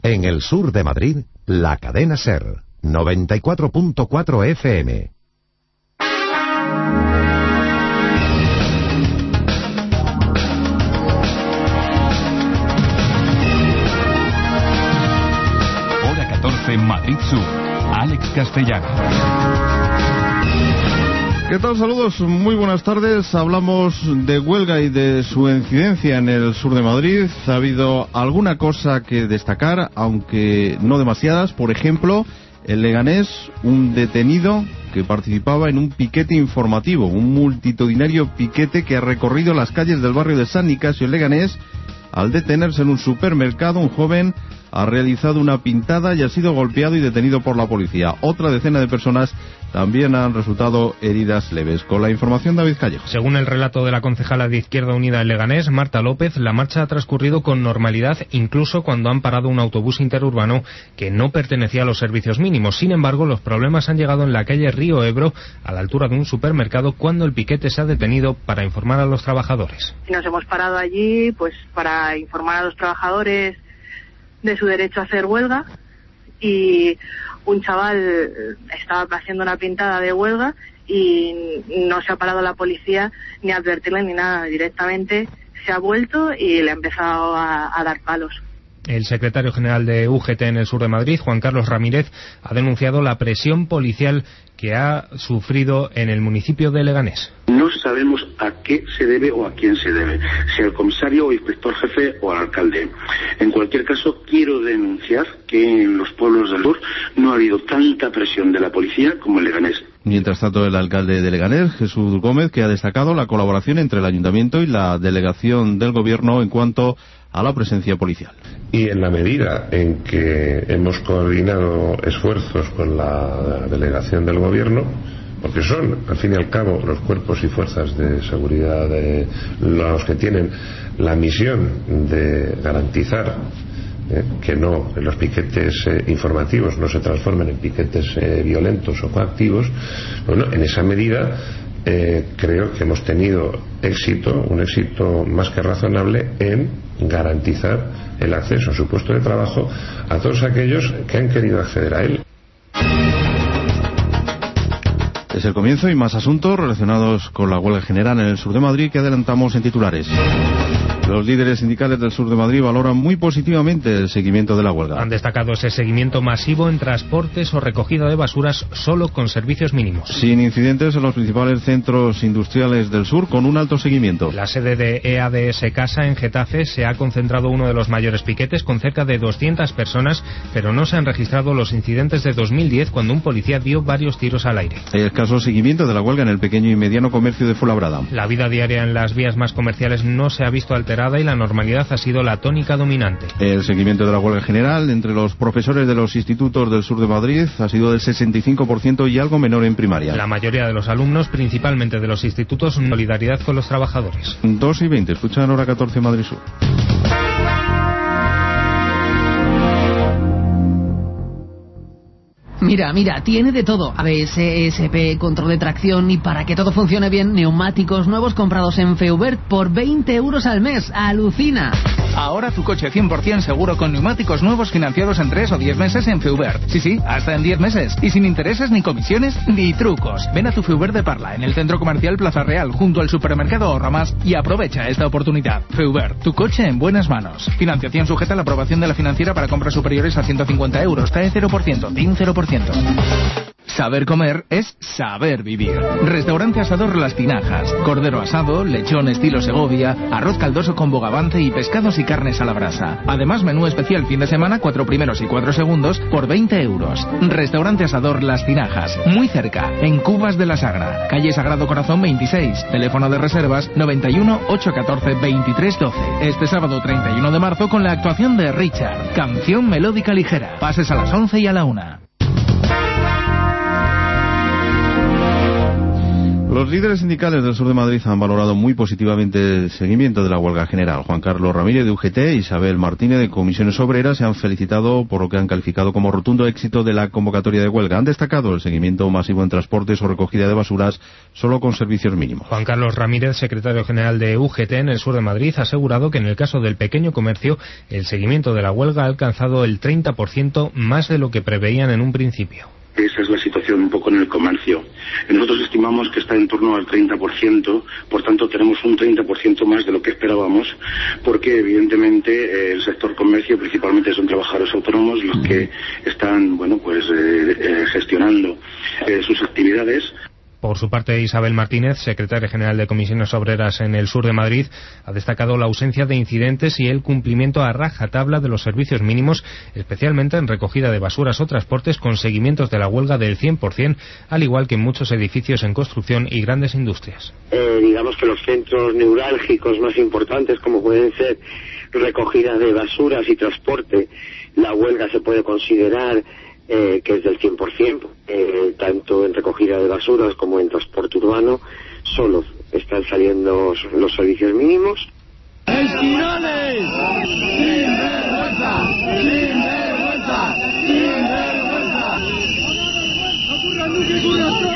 En el sur de Madrid, la cadena SER, 94.4 FM. Hora 14, Madrid Sur. Alex Castellano. ¿Qué tal? Saludos, muy buenas tardes. Hablamos de huelga y de su incidencia en el sur de Madrid. Ha habido alguna cosa que destacar, aunque no demasiadas. Por ejemplo, en Leganés, un detenido que participaba en un piquete informativo, un multitudinario piquete que ha recorrido las calles del barrio de San Nicasio en Leganés. Al detenerse en un supermercado, un joven ha realizado una pintada y ha sido golpeado y detenido por la policía. Otra decena de personas también han resultado heridas leves. Con la información, David Callejo. Según el relato de la concejala de Izquierda Unida en Leganés, Marta López, la marcha ha transcurrido con normalidad, incluso cuando han parado un autobús interurbano que no pertenecía a los servicios mínimos. Sin embargo, los problemas han llegado en la calle Río Ebro, a la altura de un supermercado, cuando el piquete se ha detenido para informar a los trabajadores. Nos hemos parado allí pues para informar a los trabajadores de su derecho a hacer huelga, y un chaval estaba haciendo una pintada de huelga y no se ha parado la policía ni a advertirle ni nada. Directamente se ha vuelto y le ha empezado a dar palos. El secretario general de UGT en el sur de Madrid, Juan Carlos Ramírez, ha denunciado la presión policial que ha sufrido en el municipio de Leganés. No sabemos a qué se debe o a quién se debe, si al comisario o inspector jefe o al alcalde. En cualquier caso, quiero denunciar que en los pueblos del sur no ha habido tanta presión de la policía como en Leganés. Mientras tanto, el alcalde de Leganés, Jesús Gómez, que ha destacado la colaboración entre el ayuntamiento y la delegación del gobierno en cuanto a la presencia policial. Y en la medida en que hemos coordinado esfuerzos con la delegación del gobierno, porque son, al fin y al cabo, los cuerpos y fuerzas de seguridad los que tienen la misión de garantizar que no, los piquetes informativos no se transformen en piquetes violentos o coactivos. Bueno, en esa medida creo que hemos tenido un éxito más que razonable en garantizar el acceso a su puesto de trabajo a todos aquellos que han querido acceder a él. Es el comienzo y más asuntos relacionados con la huelga general en el sur de Madrid que adelantamos en titulares. Los líderes sindicales del sur de Madrid valoran muy positivamente el seguimiento de la huelga. Han destacado ese seguimiento masivo en transportes o recogida de basuras solo con servicios mínimos. Sin incidentes en los principales centros industriales del sur, con un alto seguimiento. La sede de EADS Casa en Getafe se ha concentrado uno de los mayores piquetes con cerca de 200 personas, pero no se han registrado los incidentes de 2010 cuando un policía dio varios tiros al aire. Hay escaso seguimiento de la huelga en el pequeño y mediano comercio de Fuenlabrada. La vida diaria en las vías más comerciales no se ha visto alterada y la normalidad ha sido la tónica dominante. El seguimiento de la huelga general entre los profesores de los institutos del sur de Madrid ha sido del 65% y algo menor en primaria. La mayoría de los alumnos, principalmente de los institutos, en solidaridad con los trabajadores. 2:20, escuchan Hora 14 Madrid Sur. Mira, tiene de todo. ABS, ESP, control de tracción, y para que todo funcione bien, neumáticos nuevos comprados en Feubert por 20 euros al mes. ¡Alucina! Ahora tu coche 100% seguro con neumáticos nuevos financiados en 3 o 10 meses en Feubert. Sí, hasta en 10 meses. Y sin intereses, ni comisiones, ni trucos. Ven a tu Feubert de Parla, en el centro comercial Plaza Real, junto al supermercado Ahorra Más, y aprovecha esta oportunidad. Feubert, tu coche en buenas manos. Financiación sujeta a la aprobación de la financiera para compras superiores a 150 euros. TAE 0%, TIN 0%. Saber comer es saber vivir. Restaurante Asador Las Tinajas. Cordero asado, lechón estilo Segovia, arroz caldoso con bogavante y pescados y carnes a la brasa. Además, menú especial fin de semana, 4 primeros y 4 segundos por 20 euros. Restaurante Asador Las Tinajas. Muy cerca, en Cubas de la Sagra. Calle Sagrado Corazón 26. Teléfono de reservas 91 814 2312. Este sábado 31 de marzo con la actuación de Richard. Canción melódica ligera. Pases a las 11 y a la 1. Los líderes sindicales del sur de Madrid han valorado muy positivamente el seguimiento de la huelga general. Juan Carlos Ramírez de UGT e Isabel Martínez de Comisiones Obreras se han felicitado por lo que han calificado como rotundo éxito de la convocatoria de huelga. Han destacado el seguimiento masivo en transportes o recogida de basuras solo con servicios mínimos. Juan Carlos Ramírez, secretario general de UGT en el sur de Madrid, ha asegurado que en el caso del pequeño comercio el seguimiento de la huelga ha alcanzado el 30% más de lo que preveían en un principio. Esa es la situación un poco en el comercio. Nosotros estimamos que está en torno al 30%, por tanto tenemos un 30% más de lo que esperábamos, porque evidentemente el sector comercio principalmente son trabajadores autónomos los que están, gestionando sus actividades. Por su parte, Isabel Martínez, secretaria general de Comisiones Obreras en el sur de Madrid, ha destacado la ausencia de incidentes y el cumplimiento a rajatabla de los servicios mínimos, especialmente en recogida de basuras o transportes con seguimientos de la huelga del 100%, al igual que en muchos edificios en construcción y grandes industrias. Digamos que los centros neurálgicos más importantes, como pueden ser recogida de basuras y transporte, la huelga se puede considerar que es del 100%, tanto en recogida de basuras como en transporte urbano, solo están saliendo los servicios mínimos. ¡Esquiroles! ¡Sin vergüenza! ¡Sin vergüenza! ¡Sin vergüenza!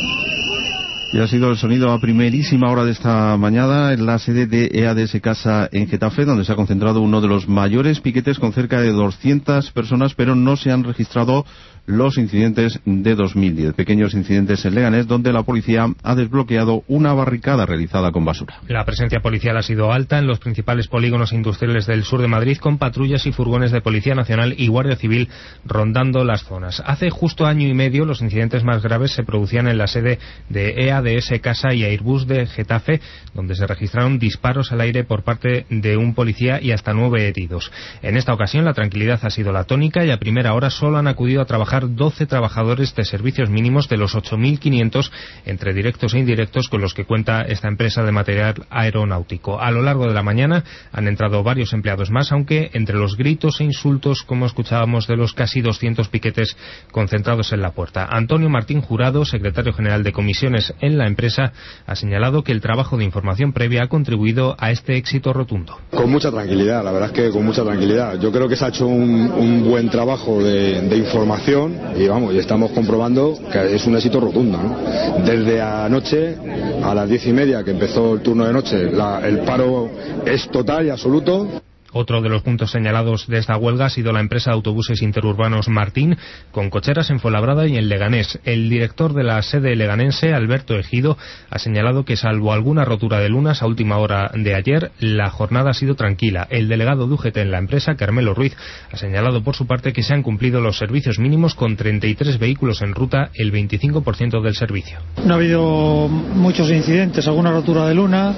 Y ha sido el sonido a primerísima hora de esta mañana en la sede de EADS Casa en Getafe, donde se ha concentrado uno de los mayores piquetes con cerca de 200 personas, pero no se han registrado los incidentes de 2010. Pequeños incidentes en Leganés, donde la policía ha desbloqueado una barricada realizada con basura. La presencia policial ha sido alta en los principales polígonos industriales del sur de Madrid, con patrullas y furgones de Policía Nacional y Guardia Civil rondando las zonas. Hace justo año y medio los incidentes más graves se producían en la sede de EADS Casa y Airbus de Getafe, donde se registraron disparos al aire por parte de un policía y hasta 9 heridos. En esta ocasión la tranquilidad ha sido la tónica y a primera hora solo han acudido a trabajar 12 trabajadores de servicios mínimos de los 8.500 entre directos e indirectos con los que cuenta esta empresa de material aeronáutico. A lo largo de la mañana han entrado varios empleados más, aunque entre los gritos e insultos, como escuchábamos, de los casi 200 piquetes concentrados en la puerta. Antonio Martín Jurado, secretario general de comisiones en la empresa, ha señalado que el trabajo de información previa ha contribuido a este éxito rotundo. Con mucha tranquilidad, la verdad es que con mucha tranquilidad. Yo creo que se ha hecho un buen trabajo de información y estamos comprobando que es un éxito rotundo, ¿no? Desde anoche a las 10:30 que empezó el turno de noche, el paro es total y absoluto. Otro de los puntos señalados de esta huelga ha sido la empresa de autobuses interurbanos Martín, con cocheras en Fuenlabrada y en Leganés. El director de la sede leganense, Alberto Ejido, ha señalado que salvo alguna rotura de lunas a última hora de ayer, la jornada ha sido tranquila. El delegado de UGT en la empresa, Carmelo Ruiz, ha señalado por su parte que se han cumplido los servicios mínimos con 33 vehículos en ruta, el 25% del servicio. No ha habido muchos incidentes, alguna rotura de luna,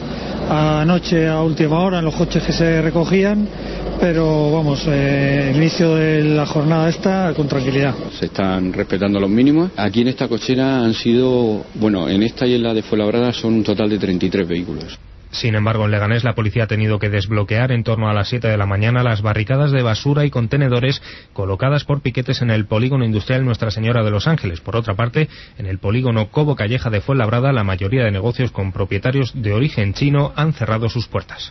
anoche a última hora en los coches que se recogían, pero vamos, el inicio de la jornada esta con tranquilidad. Se están respetando los mínimos. Aquí en esta cochera han sido, en esta y en la de Fuenlabrada son un total de 33 vehículos. Sin embargo, en Leganés la policía ha tenido que desbloquear en torno a las 7 de la mañana las barricadas de basura y contenedores colocadas por piquetes en el polígono industrial Nuestra Señora de los Ángeles. Por otra parte, en el polígono Cobo Calleja de Fuenlabrada, la mayoría de negocios con propietarios de origen chino han cerrado sus puertas.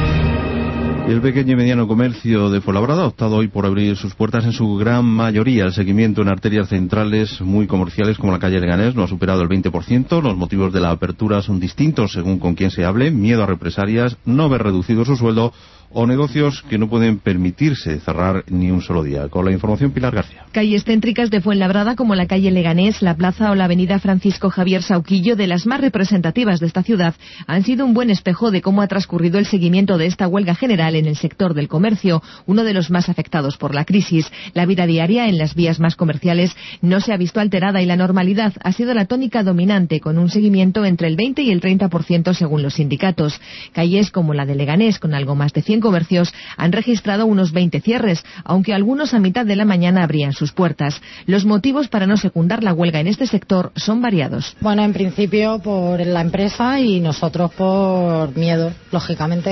El pequeño y mediano comercio de Fuenlabrada ha optado hoy por abrir sus puertas en su gran mayoría. El seguimiento en arterias centrales muy comerciales como la calle Leganés no ha superado el 20%. Los motivos de la apertura son distintos según con quién se hable: miedo a represalias, no ver reducido su sueldo o negocios que no pueden permitirse cerrar ni un solo día. Con la información, Pilar García. Calles céntricas de Fuenlabrada como la calle Leganés, la plaza o la avenida Francisco Javier Sauquillo, de las más representativas de esta ciudad, han sido un buen espejo de cómo ha transcurrido el seguimiento de esta huelga general en el sector del comercio, uno de los más afectados por la crisis. La vida diaria en las vías más comerciales no se ha visto alterada y la normalidad ha sido la tónica dominante, con un seguimiento entre el 20 y el 30% según los sindicatos. Calles como la de Leganés, con algo más de 100 comercios, han registrado unos 20 cierres, aunque algunos a mitad de la mañana abrían sus puertas. Los motivos para no secundar la huelga en este sector son variados. Bueno, en principio por la empresa y nosotros por miedo, lógicamente,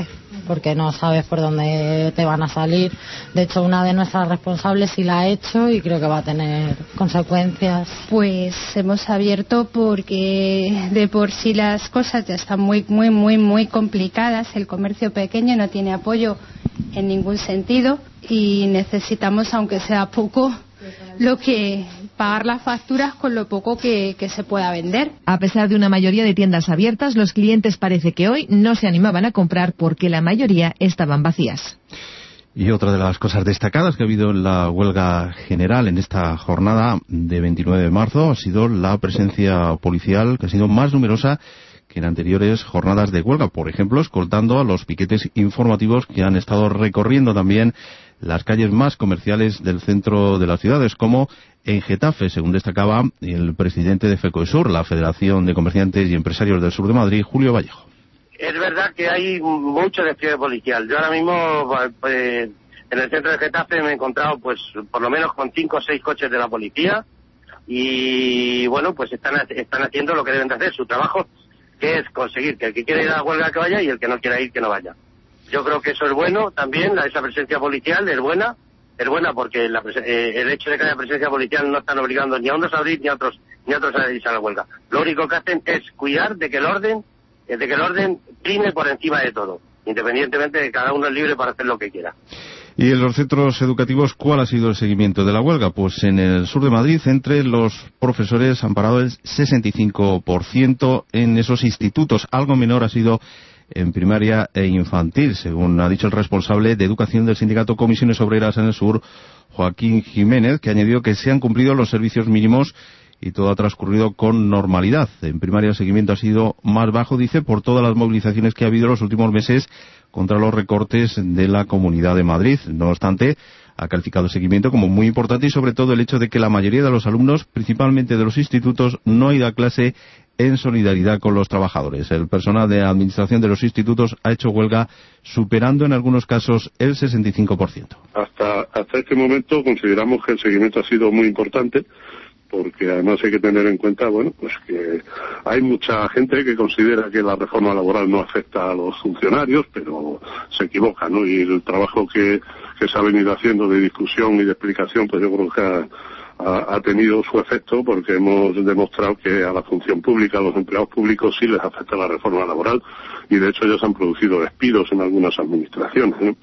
porque no sabes por dónde te van a salir. De hecho, una de nuestras responsables sí la ha hecho y creo que va a tener consecuencias. Pues hemos abierto porque de por sí las cosas ya están muy complicadas. El comercio pequeño no tiene apoyo en ningún sentido y necesitamos, aunque sea poco, lo que pagar las facturas con lo poco que se pueda vender. A pesar de una mayoría de tiendas abiertas, los clientes parece que hoy no se animaban a comprar porque la mayoría estaban vacías. Y otra de las cosas destacadas que ha habido en la huelga general en esta jornada de 29 de marzo ha sido la presencia policial, que ha sido más numerosa que en anteriores jornadas de huelga, por ejemplo, escoltando a los piquetes informativos que han estado recorriendo también las calles más comerciales del centro de las ciudades, como en Getafe, según destacaba el presidente de FECOESUR, la Federación de Comerciantes y Empresarios del Sur de Madrid, Julio Vallejo. Es verdad que hay mucho despliegue policial. Yo ahora mismo en el centro de Getafe me he encontrado pues por lo menos con 5 o 6 coches de la policía y bueno, pues están haciendo lo que deben de hacer, su trabajo, que es conseguir que el que quiera ir a la huelga que vaya y el que no quiera ir que no vaya. Yo creo que eso es bueno también, esa presencia policial es buena porque el hecho de que haya presencia policial no están obligando ni a unos a abrir ni a otros a irse a la huelga. Lo único que hacen es cuidar de que el orden prime por encima de todo, independientemente de que cada uno es libre para hacer lo que quiera. Y en los centros educativos, ¿cuál ha sido el seguimiento de la huelga? Pues en el sur de Madrid, entre los profesores han parado el 65% en esos institutos. Algo menor ha sido en primaria e infantil, según ha dicho el responsable de educación del sindicato Comisiones Obreras en el Sur, Joaquín Jiménez, que ha añadido que se han cumplido los servicios mínimos y todo ha transcurrido con normalidad. En primaria el seguimiento ha sido más bajo, dice, por todas las movilizaciones que ha habido en los últimos meses contra los recortes de la Comunidad de Madrid. No obstante, ha calificado el seguimiento como muy importante y sobre todo el hecho de que la mayoría de los alumnos, principalmente de los institutos, no ha ido a clase en solidaridad con los trabajadores. El personal de administración de los institutos ha hecho huelga, superando en algunos casos el 65%. Hasta este momento consideramos que el seguimiento ha sido muy importante, porque además hay que tener en cuenta, bueno, pues que hay mucha gente que considera que la reforma laboral no afecta a los funcionarios, pero se equivoca, ¿no? Y el trabajo que se ha venido haciendo de discusión y de explicación, pues yo creo que ha tenido su efecto, porque hemos demostrado que a la función pública, a los empleados públicos sí les afecta la reforma laboral, y de hecho ya se han producido despidos en algunas administraciones, ¿no?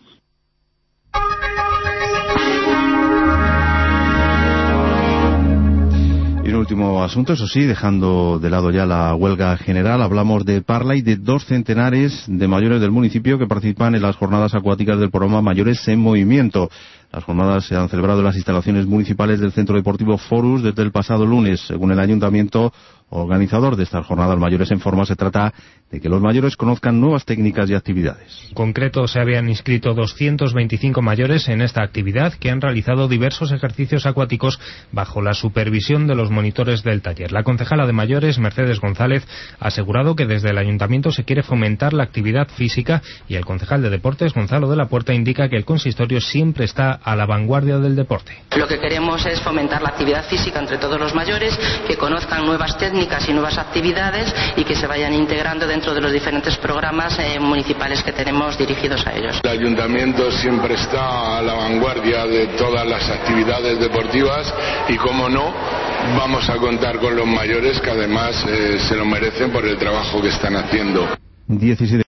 Y un último asunto, eso sí, dejando de lado ya la huelga general, hablamos de Parla y de 2 centenares de mayores del municipio que participan en las jornadas acuáticas del programa Mayores en Movimiento. Las jornadas se han celebrado en las instalaciones municipales del Centro Deportivo Forus desde el pasado lunes. Según el ayuntamiento organizador de estas jornadas mayores en forma, se trata de que los mayores conozcan nuevas técnicas y actividades. En concreto, se habían inscrito 225 mayores en esta actividad que han realizado diversos ejercicios acuáticos bajo la supervisión de los monitores del taller. La concejala de mayores, Mercedes González, ha asegurado que desde el ayuntamiento se quiere fomentar la actividad física y el concejal de deportes, Gonzalo de la Puerta, indica que el consistorio siempre está a la vanguardia del deporte. Lo que queremos es fomentar la actividad física entre todos los mayores, que conozcan nuevas técnicas y nuevas actividades y que se vayan integrando dentro de los diferentes programas municipales que tenemos dirigidos a ellos. El ayuntamiento siempre está a la vanguardia de todas las actividades deportivas y, como no, vamos a contar con los mayores, que además se lo merecen por el trabajo que están haciendo. 17